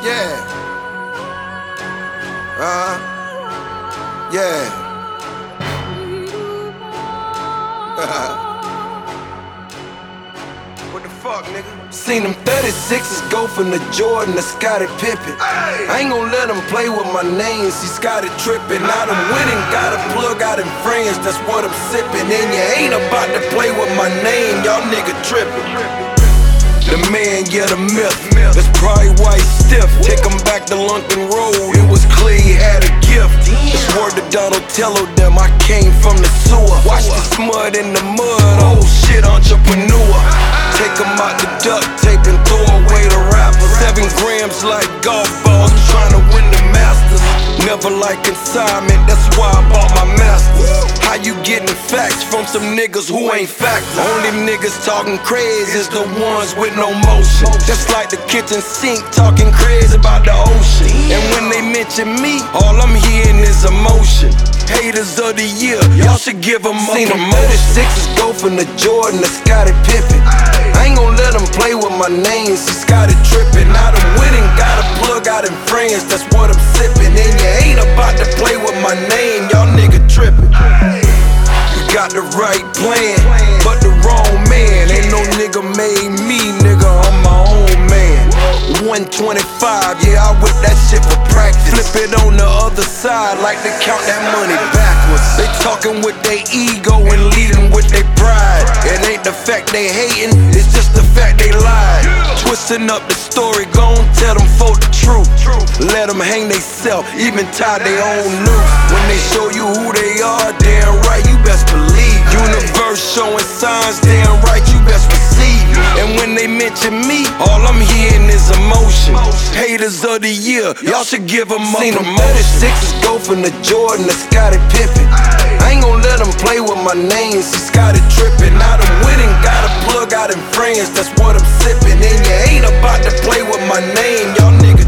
Yeah. Yeah. What the fuck, nigga? Seen them 36s go from the Jordan to Scottie Pippen. I ain't gon' let them play with my name, see Scottie trippin'. Now them winning, got a plug out in friends, that's what I'm sippin'. And you ain't about to play with my name, y'all nigga trippin'. The man, yeah, the myth. That's probably why he's stiff. Take him back to London Road, it was clear he had a gift. It's word to Donatello, them I came from the sewer. Watch the smut in the mud, oh shit, entrepreneur. Take him out the duct tape and throw away the rapper. 7 grams like golf balls, trying to win the Masters. Never like consignment, that's why I bought my Masters. How you getting facts from some niggas who ain't factors? Only niggas talking crazy is the ones with no motion. Just like the kitchen sink talking crazy about the ocean. And when they mention me, all I'm hearing is emotion. Haters of the year, y'all should give them a promotion. 36s go from the Jordan to Scottie Pippen. I ain't gon' let them play with my name, see Scottie trippin'. Now them winning, got a plug out in friends, that's what I'm sippin'. And you ain't about to play with my name, y'all nigga trippin'. You got the right plan, but the wrong man. Ain't no nigga made me, nigga, I'm my own man. 125, yeah, I whip that shit for practice. Flip it on the other side, like to count that money backwards. They talking with their ego and leading with their pride. It ain't the fact they hating, it's just the fact they lied. Twisting up the story, gon' tell them folk the truth. Let them hang they self, even tie their own noose. When they show you who they are, damn right, you best believe. Universe showing signs, damn right, you best receive. And when they mention me, all I'm hearing is emotion. Haters of the year, y'all should give them a promotion. 36s go from the Jordan to Scottie Pippen. I ain't gon' let them play with my name, see Scottie trippin'. Now them winning, got a plug out in friends, that's what I'm sippin'. And you ain't about to play with my name, y'all niggas